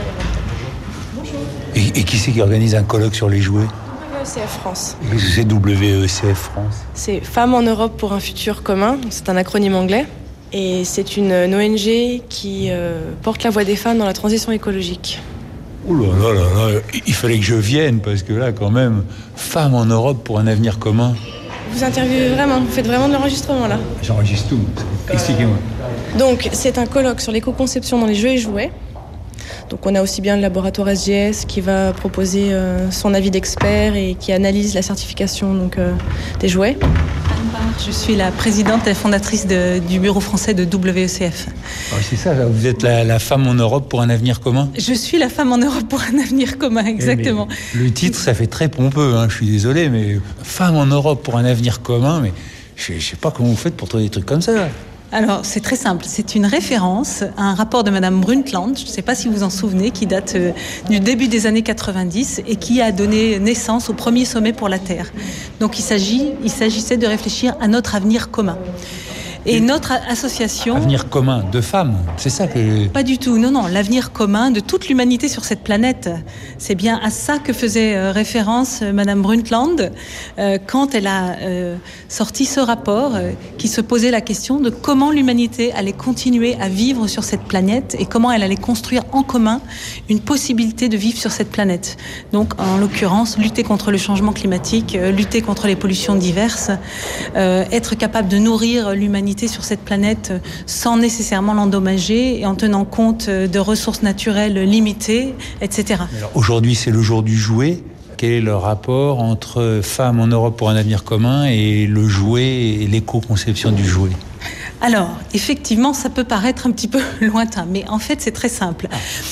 Et qui c'est qui organise un colloque sur les jouets ? WECF France. Et qu'est-ce que c'est WECF France ? C'est Femmes en Europe pour un futur commun. C'est un acronyme anglais. Et c'est une ONG qui porte la voix des femmes dans la transition écologique. Ouh là là là, il fallait que je vienne parce que là, quand même, Femmes en Europe pour un avenir commun. vous interviewez vraiment, vous faites vraiment de l'enregistrement là. J'enregistre tout, expliquez-moi. Donc c'est un colloque sur l'éco-conception dans les jeux et jouets. Donc on a aussi bien le laboratoire SGS qui va proposer son avis d'expert et qui analyse la certification des jouets. Je suis la présidente et fondatrice du bureau français de WECF. Ah, c'est ça, vous êtes la femme en Europe pour un avenir commun ? Je suis la femme en Europe pour un avenir commun, exactement. Le titre, ça fait très pompeux, je suis désolé, mais femme en Europe pour un avenir commun, mais je ne sais pas comment vous faites pour trouver des trucs comme ça. Alors, c'est très simple. C'est une référence à un rapport de Madame Brundtland, je ne sais pas si vous vous en souvenez, qui date du début des années 90 et qui a donné naissance au premier sommet pour la Terre. Donc, il s'agissait de réfléchir à notre avenir commun. Et notre association... Avenir commun de femmes, c'est ça que... Pas du tout, non, l'avenir commun de toute l'humanité sur cette planète. C'est bien à ça que faisait référence Madame Brundtland quand elle a sorti ce rapport qui se posait la question de comment l'humanité allait continuer à vivre sur cette planète et comment elle allait construire en commun une possibilité de vivre sur cette planète. Donc, en l'occurrence, lutter contre le changement climatique, lutter contre les pollutions diverses, être capable de nourrir l'humanité sur cette planète sans nécessairement l'endommager et en tenant compte de ressources naturelles limitées, etc. Alors, aujourd'hui, c'est le jour du jouet. Quel est le rapport entre femmes en Europe pour un avenir commun et le jouet et l'éco-conception du jouet ? Alors, effectivement, ça peut paraître un petit peu lointain, mais en fait, c'est très simple.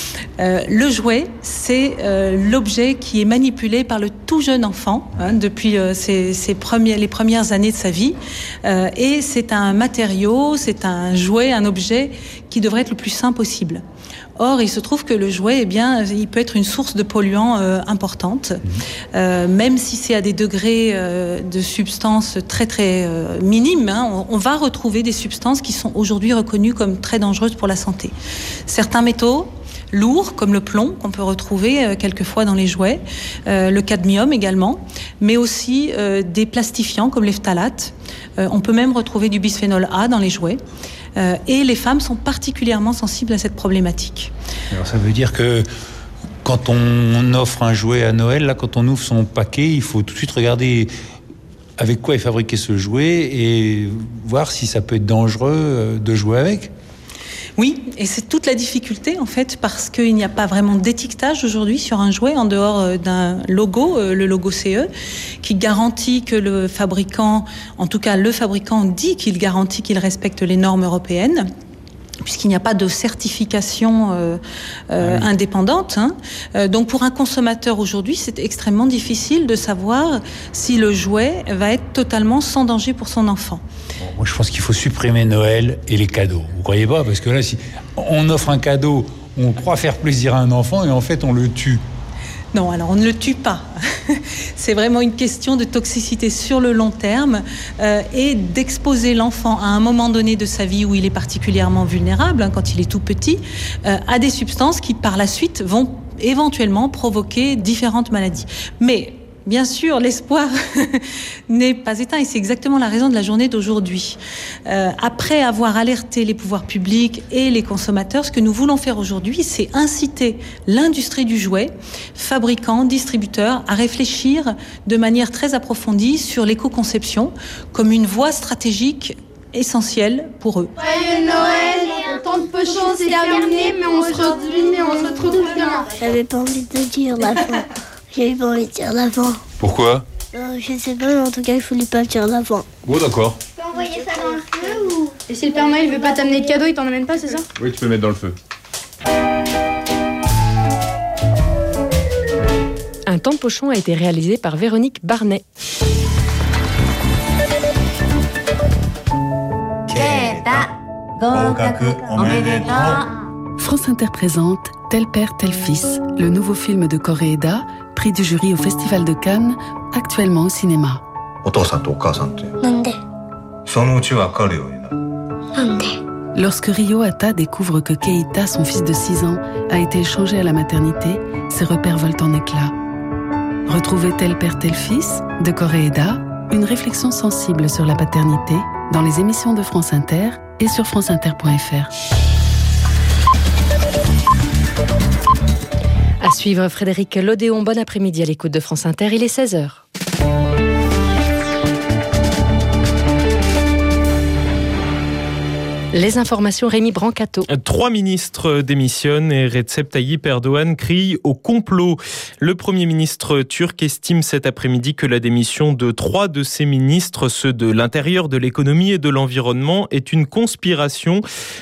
Le jouet, c'est l'objet qui est manipulé par le tout jeune enfant depuis les premières années de sa vie. Et c'est un matériau, c'est un jouet, un objet qui devrait être le plus sain possible. Or, il se trouve que le jouet, il peut être une source de polluants importante, même si c'est à des degrés de substances très très minimes. On va retrouver des substances qui sont aujourd'hui reconnues comme très dangereuses pour la santé. Certains métaux lourds, comme le plomb, qu'on peut retrouver quelquefois dans les jouets, le cadmium également, mais aussi des plastifiants comme les phtalates. On peut même retrouver du bisphénol A dans les jouets. Et les femmes sont particulièrement sensibles à cette problématique. Alors ça veut dire que quand on offre un jouet à Noël, là, quand on ouvre son paquet, il faut tout de suite regarder avec quoi est fabriqué ce jouet et voir si ça peut être dangereux de jouer avec. Oui, et c'est toute la difficulté en fait parce qu'il n'y a pas vraiment d'étiquetage aujourd'hui sur un jouet en dehors d'un logo, le logo CE, qui garantit que le fabricant, en tout cas le fabricant dit qu'il garantit qu'il respecte les normes européennes. Puisqu'il n'y a pas de certification indépendante. Donc pour un consommateur aujourd'hui, c'est extrêmement difficile de savoir si le jouet va être totalement sans danger pour son enfant. Bon, moi je pense qu'il faut supprimer Noël et les cadeaux. Vous croyez pas ? Parce que là, si on offre un cadeau, on croit faire plaisir à un enfant et en fait on le tue. Non, alors on ne le tue pas. C'est vraiment une question de toxicité sur le long terme et d'exposer l'enfant à un moment donné de sa vie où il est particulièrement vulnérable, quand il est tout petit, à des substances qui par la suite vont éventuellement provoquer différentes maladies. Mais bien sûr, l'espoir n'est pas éteint et c'est exactement la raison de la journée d'aujourd'hui. Après avoir alerté les pouvoirs publics et les consommateurs, ce que nous voulons faire aujourd'hui, c'est inciter l'industrie du jouet, fabricants, distributeurs, à réfléchir de manière très approfondie sur l'éco-conception comme une voie stratégique essentielle pour eux. Joyeux Noël, le temps de pochon c'est terminé, mais on se retrouve demain. J'avais pas envie de dire la fin. J'avais pas envie de dire la fin. Pourquoi ? Je sais pas, mais en tout cas, il voulait pas dire la fin. Bon, d'accord. Tu peux envoyer ça dans le feu ou... Et si le Père Noël veut pas t'amener de cadeau, il t'en amène pas, c'est ça ? Oui, tu peux le mettre dans le feu. Un temps de pochon a été réalisé par Véronique Barnet. France Inter présente Tel père, tel fils, le nouveau film de Koreeda, prix du jury au Festival de Cannes, actuellement au cinéma. Lorsque Ryo Ata découvre que Keita, son fils de 6 ans, a été échangé à la maternité, ses repères volent en éclats. Retrouvez Tel père, tel fils de Koreeda, une réflexion sensible sur la paternité dans les émissions de France Inter et sur franceinter.fr. À suivre Frédéric Lodéon, bon après-midi à l'écoute de France Inter, il est 16h. Les informations, Rémi Brancato. 3 ministres démissionnent et Recep Tayyip Erdogan crie au complot. Le Premier ministre turc estime cet après-midi que la démission de 3 de ses ministres, ceux de l'Intérieur, de l'Économie et de l'Environnement, est une conspiration.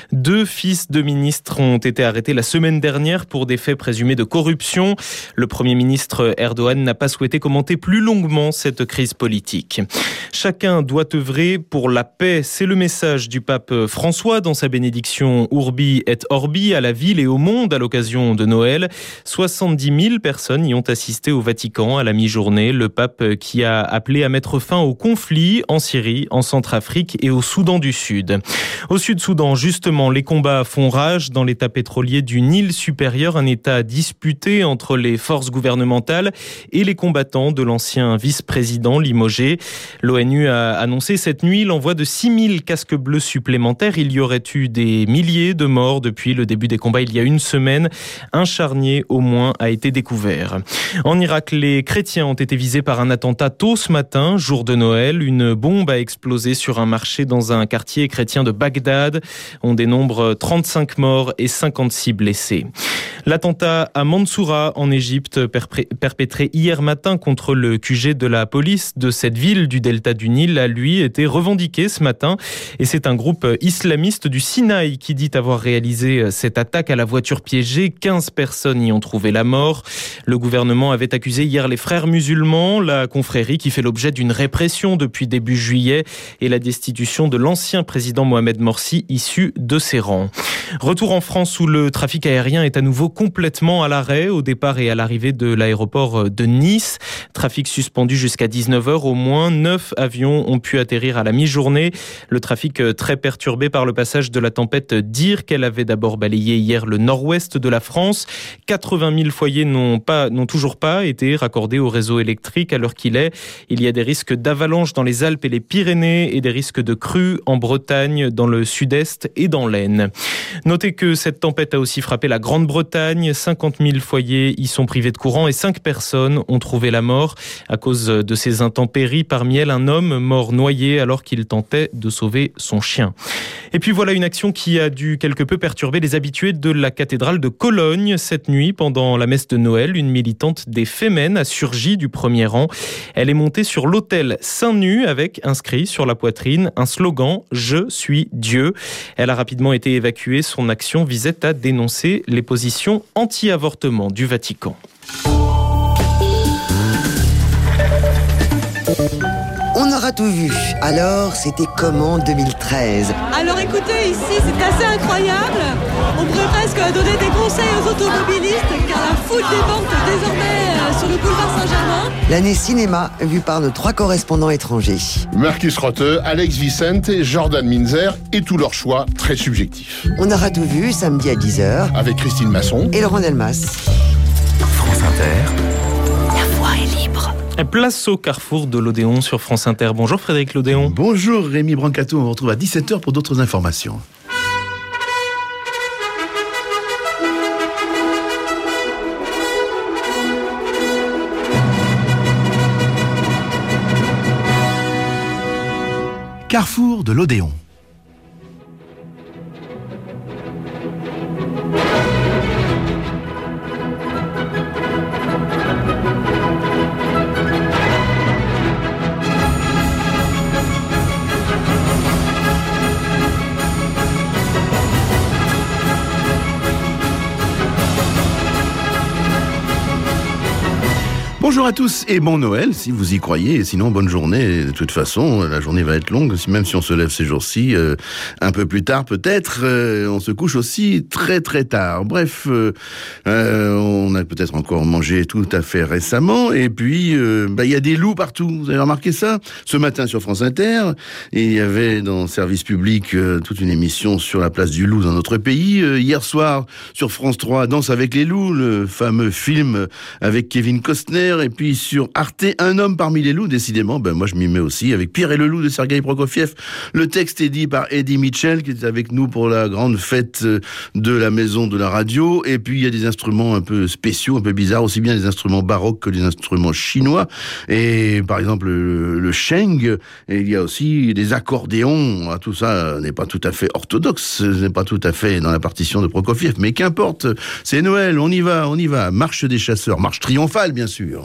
2 fils de ministres ont été arrêtés la semaine dernière pour des faits présumés de corruption. Le Premier ministre Erdogan n'a pas souhaité commenter plus longuement cette crise politique. Chacun doit œuvrer pour la paix. C'est le message du pape François dans sa bénédiction Urbi et Orbi à la ville et au monde à l'occasion de Noël. 70 000 personnes y ont assisté au Vatican à la mi-journée. Le pape qui a appelé à mettre fin au conflit en Syrie, en Centrafrique et au Soudan du Sud. Au Sud-Soudan, justement, les combats font rage dans l'état pétrolier du Nil supérieur, un état disputé entre les forces gouvernementales et les combattants de l'ancien vice-président limogé. L'ONU a annoncé cette nuit l'envoi de 6 000 casques bleus supplémentaires. Il y aurait eu des milliers de morts depuis le début des combats il y a une semaine. Un charnier au moins a été découvert. En Irak, les chrétiens ont été visés par un attentat tôt ce matin, jour de Noël. Une bombe a explosé sur un marché dans un quartier chrétien de Bagdad. On dénombre 35 morts et 56 blessés. L'attentat à Mansoura en Égypte, perpétré hier matin contre le QG de la police de cette ville du delta du Nil, a lui été revendiqué ce matin. Et c'est un groupe islamiste du Sinaï qui dit avoir réalisé cette attaque à la voiture piégée. 15 personnes y ont trouvé la mort. Le gouvernement avait accusé hier les frères musulmans, la confrérie qui fait l'objet d'une répression depuis début juillet et la destitution de l'ancien président Mohamed Morsi issu de ses rangs. Retour en France où le trafic aérien est à nouveau complètement à l'arrêt au départ et à l'arrivée de l'aéroport de Nice. Trafic suspendu jusqu'à 19h. Au moins 9 avions ont pu atterrir à la mi-journée. Le trafic très perturbé par le passage de la tempête Dire qu'elle avait d'abord balayé hier le nord-ouest de la France. 80 000 foyers n'ont toujours pas été raccordés au réseau électrique à l'heure qu'il est. Il y a des risques d'avalanche dans les Alpes et les Pyrénées et des risques de crues en Bretagne, dans le sud-est et dans l'Aisne. Notez que cette tempête a aussi frappé la Grande-Bretagne. 50 000 foyers y sont privés de courant et 5 personnes ont trouvé la mort à cause de ces intempéries. Parmi elles, un homme mort noyé alors qu'il tentait de sauver son chien. Et puis voilà une action qui a dû quelque peu perturber les habitués de la cathédrale de Cologne. Cette nuit, pendant la messe de Noël, une militante des Femen a surgi du premier rang. Elle est montée sur l'autel seins nus avec inscrit sur la poitrine un slogan « Je suis Dieu ». Elle a rapidement été évacuée. Son action visait à dénoncer les positions anti-avortement du Vatican. On aura tout vu. Alors, c'était comment 2013 ? Alors écoutez, ici c'est assez incroyable. On pourrait presque donner des conseils aux automobilistes car la foule déborde désormais sur le boulevard Saint-Germain. L'année cinéma vue par nos 3 correspondants étrangers. Marcus Rotte, Alex Vicente, Jordan Minzer et tous leurs choix très subjectifs. On aura tout vu samedi à 10h avec Christine Masson et Laurent Delmas. France Inter. La voix est libre. Place au carrefour de l'Odéon sur France Inter. Bonjour Frédéric Lodéon. Bonjour Rémi Brancato, on se retrouve à 17h pour d'autres informations. Carrefour de l'Odéon. Bonjour à tous et bon Noël, si vous y croyez, et sinon bonne journée. De toute façon, la journée va être longue, même si on se lève ces jours-ci, un peu plus tard peut-être, on se couche aussi très très tard. Bref, on a peut-être encore mangé tout à fait récemment, et puis il y a des loups partout, vous avez remarqué ça ? Ce matin sur France Inter, il y avait dans Service Public toute une émission sur la place du loup dans notre pays. Hier soir, sur France 3, Danse avec les loups, le fameux film avec Kevin Costner. 20h. Et puis sur Arte, Un homme parmi les loups, décidément, moi je m'y mets aussi, avec Pierre et le loup de Sergueï Prokofiev. Le texte est dit par Eddie Mitchell, qui est avec nous pour la grande fête de la maison de la radio. Et puis il y a des instruments un peu spéciaux, un peu bizarres, aussi bien des instruments baroques que des instruments chinois. Et par exemple le sheng, et il y a aussi des accordéons. Tout ça n'est pas tout à fait orthodoxe, n'est pas tout à fait dans la partition de Prokofiev, mais qu'importe, c'est Noël, on y va. Marche des chasseurs, marche triomphale bien sûr.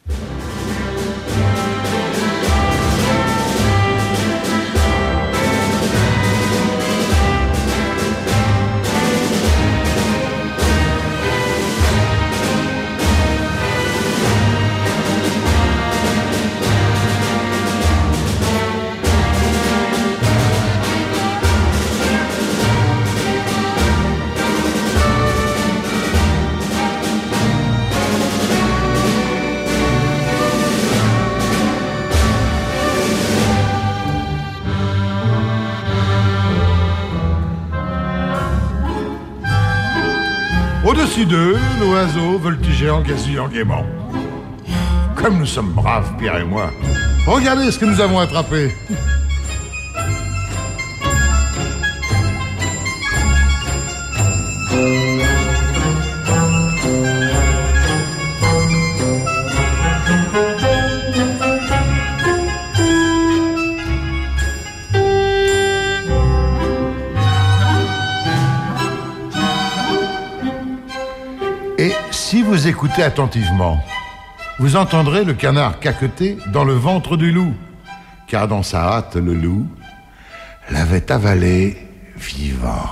Au-dessus d'eux, l'oiseau voltigeait en gazouillant gaiement. Comme nous sommes braves, Pierre et moi. Regardez ce que nous avons attrapé. Et si vous écoutez attentivement, vous entendrez le canard caqueter dans le ventre du loup, car dans sa hâte, le loup l'avait avalé vivant.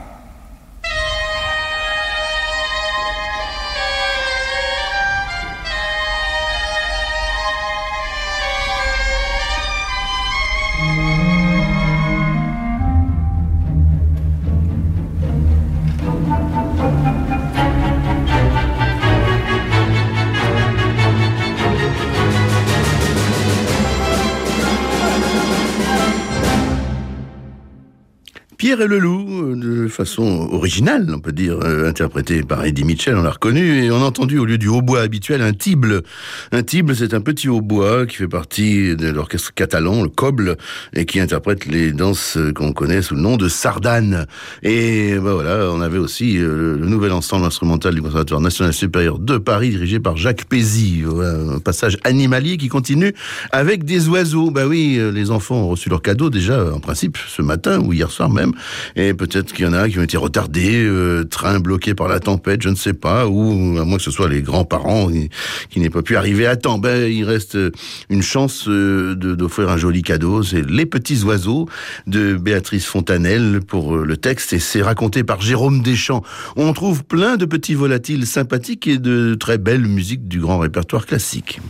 Pierre et le loup, de façon originale, on peut dire, interprété par Eddie Mitchell, on l'a reconnu, et on a entendu au lieu du hautbois habituel un tible. Un tible, c'est un petit hautbois qui fait partie de l'orchestre catalan, le Coble, et qui interprète les danses qu'on connaît sous le nom de sardane. Et voilà, on avait aussi le nouvel ensemble instrumental du Conservatoire national supérieur de Paris, dirigé par Jacques Pézy. Un passage animalier qui continue avec des oiseaux. Oui, les enfants ont reçu leurs cadeaux déjà, en principe, ce matin ou hier soir même. Et peut-être qu'il y en a qui ont été retardés, train bloqué par la tempête, je ne sais pas, ou à moins que ce soit les grands-parents qui n'aient pas pu arriver à temps. Il reste une chance d'offrir un joli cadeau. C'est Les Petits Oiseaux de Béatrice Fontanelle pour le texte, et c'est raconté par Jérôme Deschamps. On trouve plein de petits volatiles sympathiques et de très belles musiques du grand répertoire classique.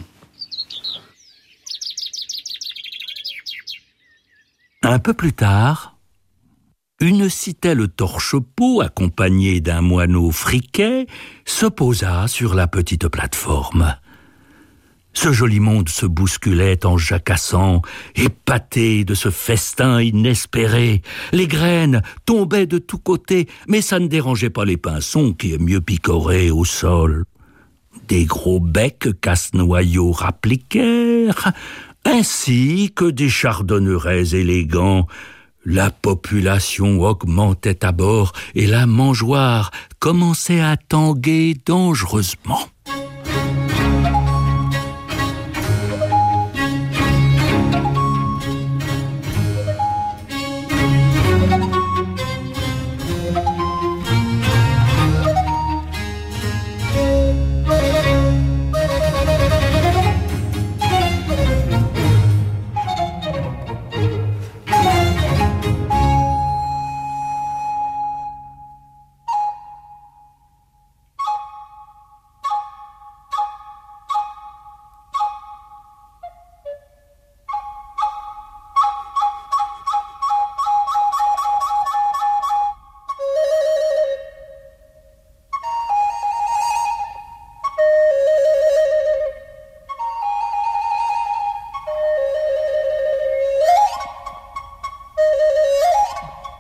Un peu plus tard, une citelle torche-peau, accompagnée d'un moineau friquet, se posa sur la petite plateforme. Ce joli monde se bousculait en jacassant, épaté de ce festin inespéré. Les graines tombaient de tous côtés, mais ça ne dérangeait pas les pinsons qui mieux picoraient au sol. Des gros becs casse-noyaux rappliquèrent, ainsi que des chardonnerets élégants. La population augmentait à bord et la mangeoire commençait à tanguer dangereusement.